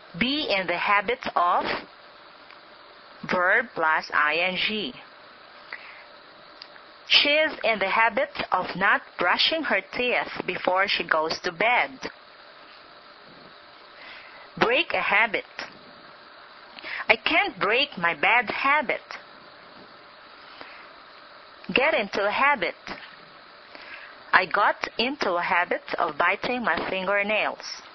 Be in the habit of verb plus ing. She is in the habit of not brushing her teeth before she goes to bed. Break a habit. I can't break my bad habit. Get into a habit. I got into a habit of biting my fingernails.